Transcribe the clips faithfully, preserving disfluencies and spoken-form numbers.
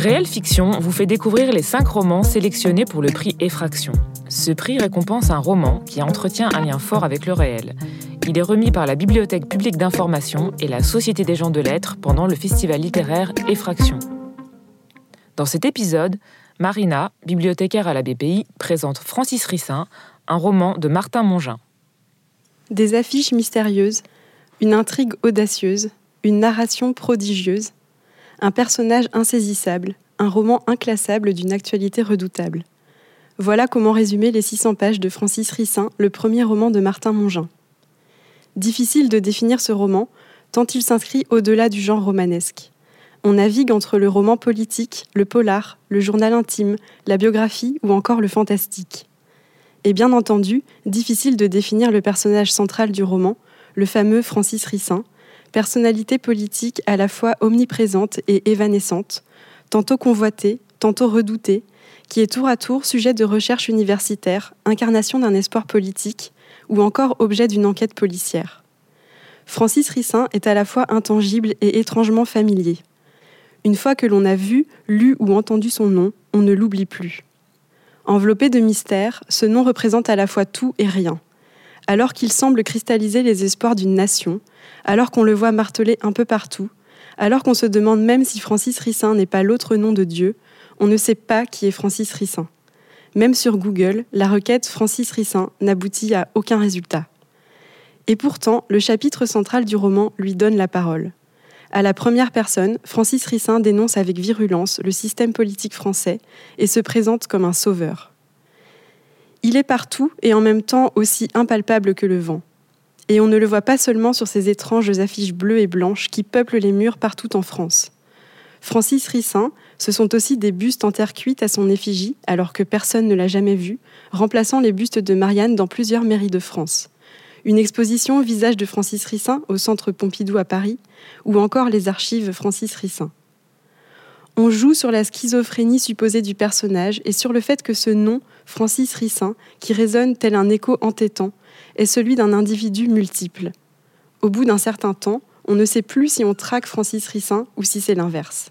Réelle Fiction vous fait découvrir les cinq romans sélectionnés pour le prix Effraction. Ce prix récompense un roman qui entretient un lien fort avec le réel. Il est remis par la Bibliothèque publique d'information et la Société des gens de lettres pendant le festival littéraire Effraction. Dans cet épisode, Marina, bibliothécaire à la B P I, présente Francis Ricin, un roman de Martin Mongin. Des affiches mystérieuses, une intrigue audacieuse, une narration prodigieuse, un personnage insaisissable, un roman inclassable d'une actualité redoutable. Voilà comment résumer les six cents pages de Francis Ricin, le premier roman de Martin Mongin. Difficile de définir ce roman, tant il s'inscrit au-delà du genre romanesque. On navigue entre le roman politique, le polar, le journal intime, la biographie ou encore le fantastique. Et bien entendu, difficile de définir le personnage central du roman, le fameux Francis Ricin, personnalité politique à la fois omniprésente et évanescente, tantôt convoitée, tantôt redoutée, qui est tour à tour sujet de recherche universitaire, incarnation d'un espoir politique, ou encore objet d'une enquête policière. Francis Ricin est à la fois intangible et étrangement familier. Une fois que l'on a vu, lu ou entendu son nom, on ne l'oublie plus. Enveloppé de mystère, ce nom représente à la fois tout et rien. Alors qu'il semble cristalliser les espoirs d'une nation, alors qu'on le voit martelé un peu partout, alors qu'on se demande même si Francis Ricin n'est pas l'autre nom de Dieu, on ne sait pas qui est Francis Ricin. Même sur Google, la requête Francis Ricin n'aboutit à aucun résultat. Et pourtant, le chapitre central du roman lui donne la parole. À la première personne, Francis Ricin dénonce avec virulence le système politique français et se présente comme un sauveur. Il est partout et en même temps aussi impalpable que le vent. Et on ne le voit pas seulement sur ces étranges affiches bleues et blanches qui peuplent les murs partout en France. Francis Ricin, ce sont aussi des bustes en terre cuite à son effigie, alors que personne ne l'a jamais vu, remplaçant les bustes de Marianne dans plusieurs mairies de France. Une exposition au visage de Francis Ricin au Centre Pompidou à Paris, ou encore les archives Francis Ricin. On joue sur la schizophrénie supposée du personnage et sur le fait que ce nom, Francis Ricin, qui résonne tel un écho entêtant, est celui d'un individu multiple. Au bout d'un certain temps, on ne sait plus si on traque Francis Ricin ou si c'est l'inverse.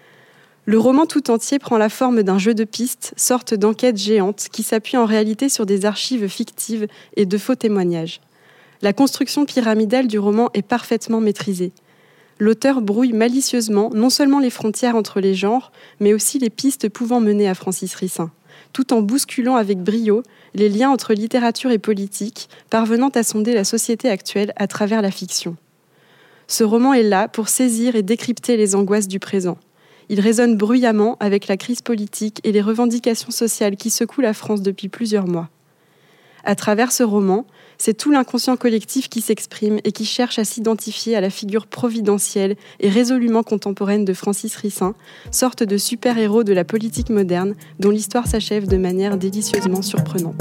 Le roman tout entier prend la forme d'un jeu de pistes, sorte d'enquête géante qui s'appuie en réalité sur des archives fictives et de faux témoignages. La construction pyramidale du roman est parfaitement maîtrisée. L'auteur brouille malicieusement non seulement les frontières entre les genres, mais aussi les pistes pouvant mener à Francis Ricin, tout en bousculant avec brio les liens entre littérature et politique, parvenant à sonder la société actuelle à travers la fiction. Ce roman est là pour saisir et décrypter les angoisses du présent. Il résonne bruyamment avec la crise politique et les revendications sociales qui secouent la France depuis plusieurs mois. À travers ce roman, c'est tout l'inconscient collectif qui s'exprime et qui cherche à s'identifier à la figure providentielle et résolument contemporaine de Francis Ricin, sorte de super-héros de la politique moderne dont l'histoire s'achève de manière délicieusement surprenante.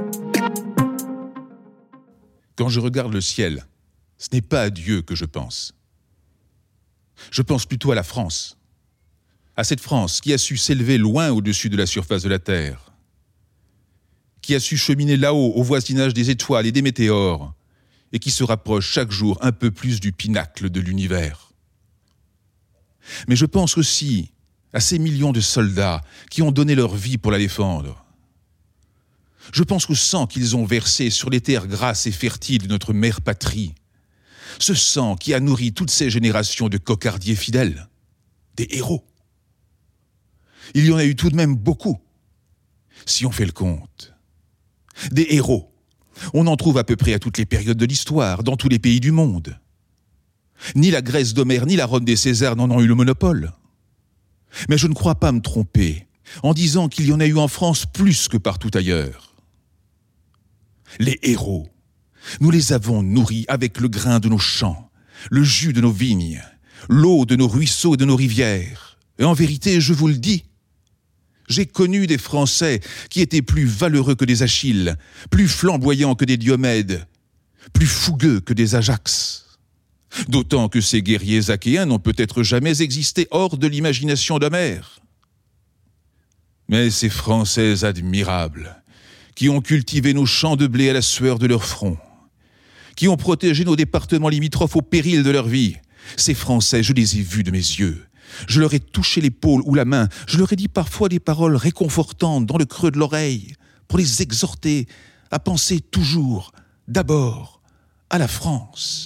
Quand je regarde le ciel, ce n'est pas à Dieu que je pense. Je pense plutôt à la France. À cette France qui a su s'élever loin au-dessus de la surface de la Terre, qui a su cheminer là-haut au voisinage des étoiles et des météores, et qui se rapproche chaque jour un peu plus du pinacle de l'univers. Mais je pense aussi à ces millions de soldats qui ont donné leur vie pour la défendre. Je pense au sang qu'ils ont versé sur les terres grasses et fertiles de notre mère patrie, ce sang qui a nourri toutes ces générations de cocardiers fidèles, des héros. Il y en a eu tout de même beaucoup, si on fait le compte. Des héros, on en trouve à peu près à toutes les périodes de l'histoire, dans tous les pays du monde. Ni la Grèce d'Homère, ni la Rome des Césars n'en ont eu le monopole. Mais je ne crois pas me tromper en disant qu'il y en a eu en France plus que partout ailleurs. Les héros, nous les avons nourris avec le grain de nos champs, le jus de nos vignes, l'eau de nos ruisseaux et de nos rivières. Et en vérité, je vous le dis, j'ai connu des Français qui étaient plus valeureux que des Achilles, plus flamboyants que des Diomèdes, plus fougueux que des Ajax. D'autant que ces guerriers achéens n'ont peut-être jamais existé hors de l'imagination d'Homère. Mais ces Français admirables, qui ont cultivé nos champs de blé à la sueur de leur front, qui ont protégé nos départements limitrophes au péril de leur vie, ces Français, je les ai vus de mes yeux, Je leur ai touché l'épaule ou la main. Je leur ai dit parfois des paroles réconfortantes dans le creux de l'oreille pour les exhorter à penser toujours, d'abord, à la France.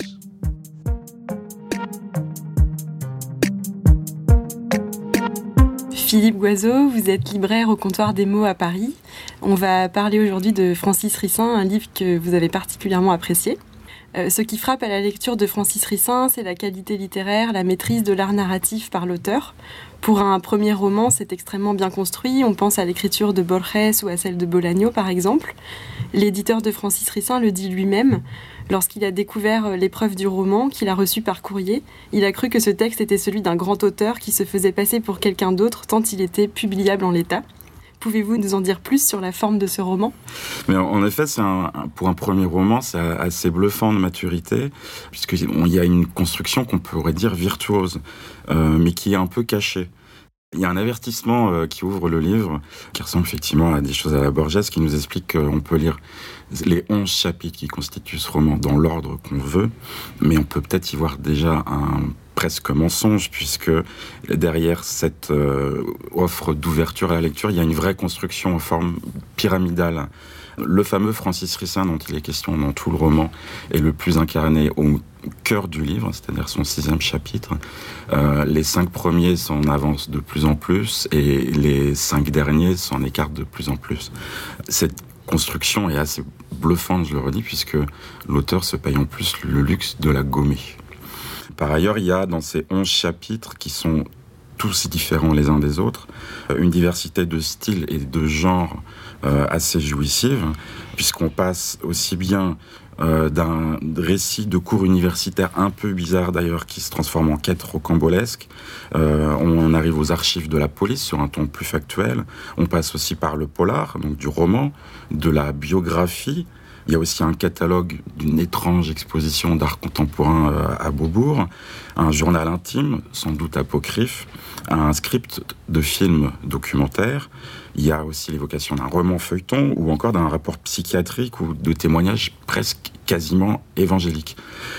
Philippe Goiseau, vous êtes libraire au Comptoir des mots à Paris. On va parler aujourd'hui de Francis Ricin, un livre que vous avez particulièrement apprécié. Euh, ce qui frappe à la lecture de Francis Ricin, c'est la qualité littéraire, la maîtrise de l'art narratif par l'auteur. Pour un premier roman, c'est extrêmement bien construit. On pense à l'écriture de Borges ou à celle de Bolaño, par exemple. L'éditeur de Francis Ricin le dit lui-même. Lorsqu'il a découvert l'épreuve du roman, qu'il a reçu par courrier, il a cru que ce texte était celui d'un grand auteur qui se faisait passer pour quelqu'un d'autre tant il était publiable en l'état. Pouvez-vous nous en dire plus sur la forme de ce roman ? Mais en effet, c'est un, pour un premier roman, c'est assez bluffant de maturité, puisqu'il y a une construction qu'on pourrait dire virtuose, euh, mais qui est un peu cachée. Il y a un avertissement euh, qui ouvre le livre, qui ressemble effectivement à des choses à la Borges, qui nous explique qu'on peut lire les onze chapitres qui constituent ce roman dans l'ordre qu'on veut, mais on peut peut-être y voir déjà un presque mensonge, puisque derrière cette euh, offre d'ouverture à la lecture, il y a une vraie construction en forme pyramidale. Le fameux Francis Ricin, dont il est question dans tout le roman, est le plus incarné au cœur du livre, c'est-à-dire son sixième chapitre. Euh, les cinq premiers s'en avancent de plus en plus, et les cinq derniers s'en écartent de plus en plus. Cette construction est assez bluffante, je le redis, puisque l'auteur se paye en plus le luxe de la gommer. Par ailleurs, il y a dans ces onze chapitres, qui sont tous différents les uns des autres, une diversité de styles et de genres euh, assez jouissive, puisqu'on passe aussi bien euh, d'un récit de cours universitaire un peu bizarre d'ailleurs, qui se transforme en quête rocambolesque. Euh, on arrive aux archives de la police sur un ton plus factuel. On passe aussi par le polar, donc du roman, de la biographie. Il y a aussi un catalogue d'une étrange exposition d'art contemporain à Beaubourg, un journal intime, sans doute apocryphe, un script de film documentaire. Il y a aussi l'évocation d'un roman feuilleton ou encore d'un rapport psychiatrique ou de témoignages presque quasiment évangéliques.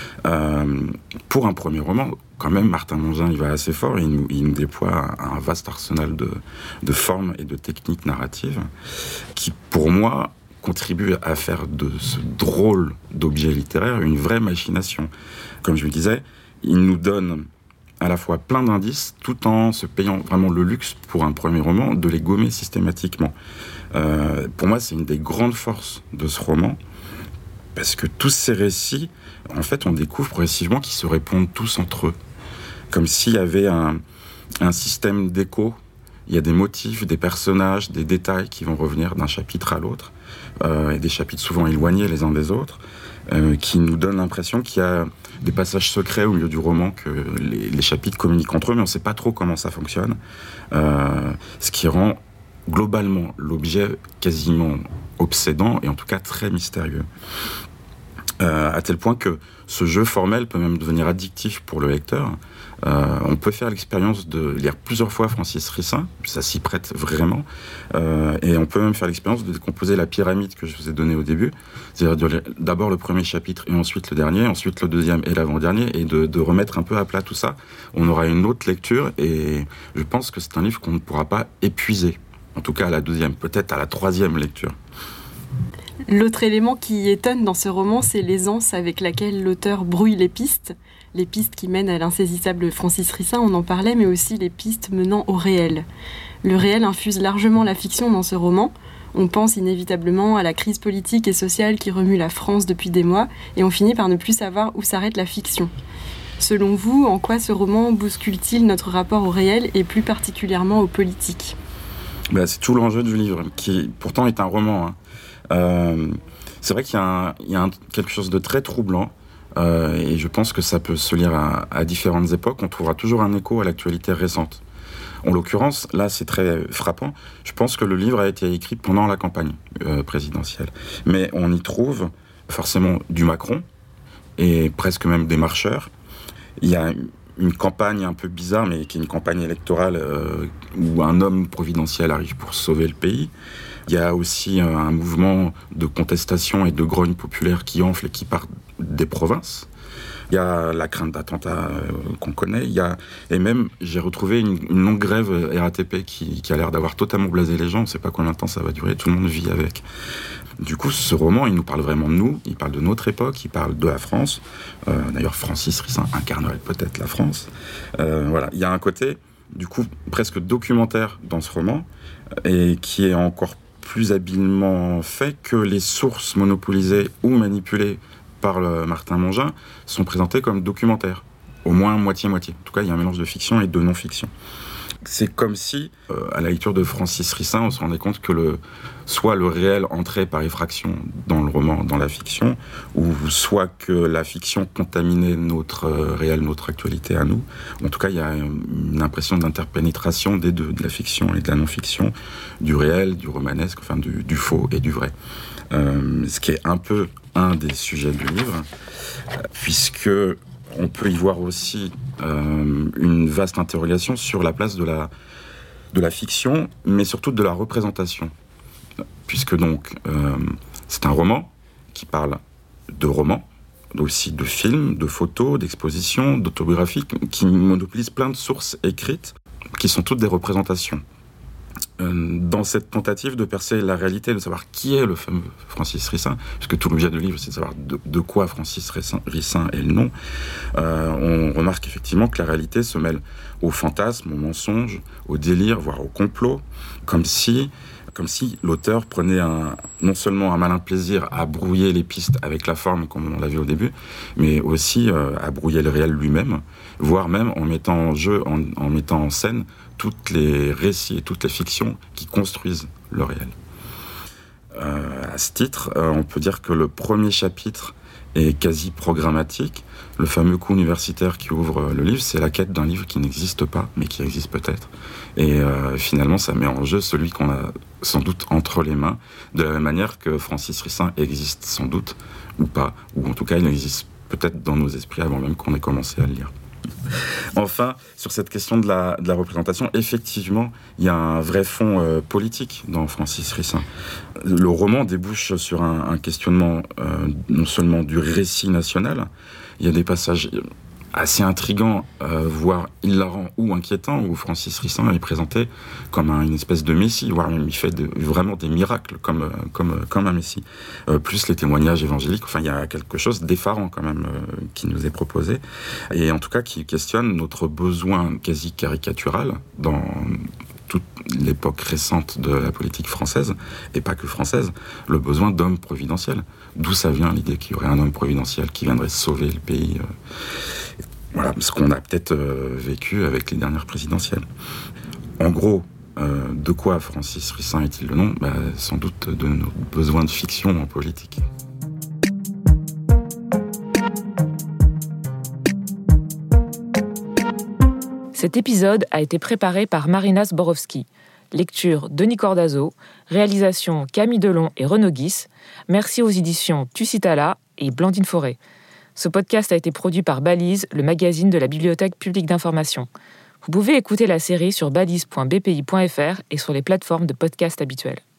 Euh, pour un premier roman, quand même, Martin Mongin, il va assez fort. Il nous, il nous déploie un vaste arsenal de, de formes et de techniques narratives qui, pour moi, contribue à faire de ce drôle d'objet littéraire une vraie machination. Comme je le disais, il nous donne à la fois plein d'indices, tout en se payant vraiment le luxe, pour un premier roman, de les gommer systématiquement. Euh, pour moi, c'est une des grandes forces de ce roman, parce que tous ces récits, en fait, on découvre progressivement qu'ils se répondent tous entre eux. Comme s'il y avait un, un système d'écho. Il y a des motifs, des personnages, des détails qui vont revenir d'un chapitre à l'autre, euh, et des chapitres souvent éloignés les uns des autres, euh, qui nous donnent l'impression qu'il y a des passages secrets au milieu du roman, que les, les chapitres communiquent entre eux, mais on ne sait pas trop comment ça fonctionne, euh, ce qui rend globalement l'objet quasiment obsédant, et en tout cas très mystérieux. Euh, à tel point que ce jeu formel peut même devenir addictif pour le lecteur. Euh, on peut faire l'expérience de lire plusieurs fois Francis Ricin, ça s'y prête vraiment, euh, et on peut même faire l'expérience de décomposer la pyramide que je vous ai donnée au début, c'est-à-dire de lire d'abord le premier chapitre et ensuite le dernier, ensuite le deuxième et l'avant-dernier, et de, de remettre un peu à plat tout ça. On aura une autre lecture, et je pense que c'est un livre qu'on ne pourra pas épuiser, en tout cas à la deuxième, peut-être à la troisième lecture. L'autre élément qui étonne dans ce roman, c'est l'aisance avec laquelle l'auteur brouille les pistes. Les pistes qui mènent à l'insaisissable Francis Ricin, on en parlait, mais aussi les pistes menant au réel. Le réel infuse largement la fiction dans ce roman. On pense inévitablement à la crise politique et sociale qui remue la France depuis des mois, et on finit par ne plus savoir où s'arrête la fiction. Selon vous, en quoi ce roman bouscule-t-il notre rapport au réel, et plus particulièrement au politique ? Ben, c'est tout l'enjeu du livre, qui pourtant est un roman, hein. Euh, c'est vrai qu'il y a, un, il y a un, quelque chose de très troublant, euh, et je pense que ça peut se lire à, à différentes époques. On trouvera toujours un écho à l'actualité récente. En l'occurrence, là c'est très frappant, je pense que le livre a été écrit pendant la campagne euh, présidentielle. Mais on y trouve forcément du Macron, et presque même des marcheurs. Il y a une campagne un peu bizarre, mais qui est une campagne électorale euh, où un homme providentiel arrive pour sauver le pays. Il y a aussi un mouvement de contestation et de grogne populaire qui enfle et qui part des provinces. Il y a la crainte d'attentats euh, qu'on connaît. Il y a, et même, j'ai retrouvé une, une longue grève R A T P qui, qui a l'air d'avoir totalement blasé les gens. On ne sait pas combien de temps ça va durer. Tout le monde vit avec. Du coup, ce roman, il nous parle vraiment de nous. Il parle de notre époque. Il parle de la France. Euh, d'ailleurs, Francis Rissin incarnerait peut-être la France. Euh, voilà. Il y a un côté, du coup, presque documentaire dans ce roman, et qui est encore plus habilement fait que les sources monopolisées ou manipulées par le Martin Mongin sont présentées comme documentaires, au moins moitié-moitié. En tout cas, il y a un mélange de fiction et de non-fiction. C'est comme si, euh, à la lecture de Francis Rissin, on se rendait compte que le, soit le réel entrait par effraction dans le roman, dans la fiction, ou soit que la fiction contaminait notre euh, réel, notre actualité à nous. En tout cas, il y a une impression d'interpénétration des deux, de la fiction et de la non-fiction, du réel, du romanesque, enfin du, du faux et du vrai. Euh, ce qui est un peu un des sujets du livre, puisque on peut y voir aussi euh, une vaste interrogation sur la place de la, de la fiction, mais surtout de la représentation. Puisque donc, euh, c'est un roman qui parle de romans, aussi de films, de photos, d'expositions, d'autobiographies, qui monopolisent plein de sources écrites, qui sont toutes des représentations. Dans cette tentative de percer la réalité, de savoir qui est le fameux Francis Rissin, puisque tout l'objet du livre, c'est de savoir de, de quoi Francis Rissin, Rissin est le nom, euh, on remarque effectivement que la réalité se mêle au fantasme, au mensonge, au délire, voire au complot, comme si, comme si l'auteur prenait un, non seulement un malin plaisir à brouiller les pistes avec la forme, comme on l'a vu au début, mais aussi euh, à brouiller le réel lui-même, voire même en mettant en jeu, en, en mettant en scène toutes les récits et toutes les fictions qui construisent le réel. Euh, à ce titre, euh, on peut dire que le premier chapitre est quasi programmatique. Le fameux coup universitaire qui ouvre le livre, c'est la quête d'un livre qui n'existe pas, mais qui existe peut-être. Et euh, finalement, ça met en jeu celui qu'on a sans doute entre les mains, de la même manière que Francis Rissin existe sans doute, ou pas, ou en tout cas, il existe peut-être dans nos esprits avant même qu'on ait commencé à le lire. Enfin, sur cette question de la, de la représentation, effectivement, il y a un vrai fond euh, politique dans Francis Rissin. Le roman débouche sur un, un questionnement euh, non seulement du récit national, il y a des passages assez intrigants, euh, voire hilarants ou inquiétants, où Francis Rissin est présenté comme un, une espèce de messie, voire même il fait de, vraiment des miracles comme, comme, comme un messie. Euh, plus les témoignages évangéliques, enfin il y a quelque chose d'effarant quand même euh, qui nous est proposé, et en tout cas qui questionne notre besoin quasi caricatural dans toute l'époque récente de la politique française, et pas que française, le besoin d'hommes providentiels. D'où ça vient l'idée qu'il y aurait un homme providentiel qui viendrait sauver le pays. Voilà, ce qu'on a peut-être euh, vécu avec les dernières présidentielles. En gros, euh, de quoi Francis Rissin est-il le nom ? Bah, sans doute de nos besoins de fiction en politique. Cet épisode a été préparé par Marina Zborowski. Lecture Denis Cordazo, réalisation Camille Delon et Renaud Guis. Merci aux éditions Tucitala et Blandine Forêt. Ce podcast a été produit par Balise, le magazine de la Bibliothèque publique d'information. Vous pouvez écouter la série sur balise point b p i point f r et sur les plateformes de podcast habituelles.